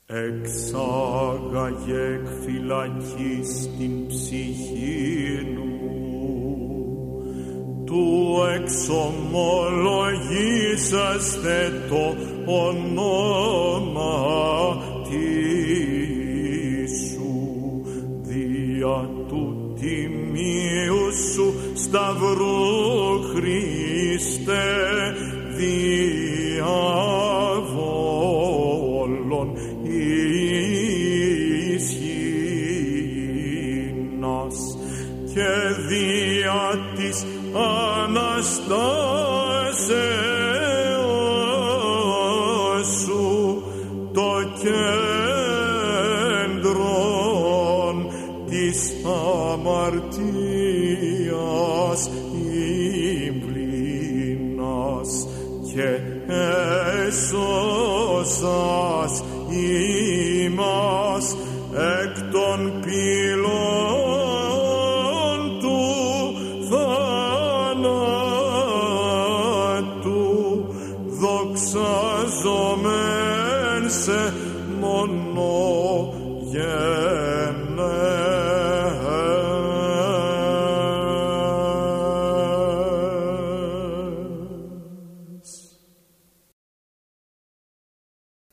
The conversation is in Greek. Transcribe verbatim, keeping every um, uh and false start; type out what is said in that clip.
Εξάγαγε εκ φυλακής την ψυχήν μου, του εξομολογήσαστε το όνομα σου, δια του τιμίου σου σταυρού Χριστέ, διαβόλων ισχύνας και δια της Αναστάσεως σου το κέντρον της αμαρτίας ύμπληνας και έσωσας ημάς εκ των πυλών του θανάτου, δοξαζομέν σε μονογέννη.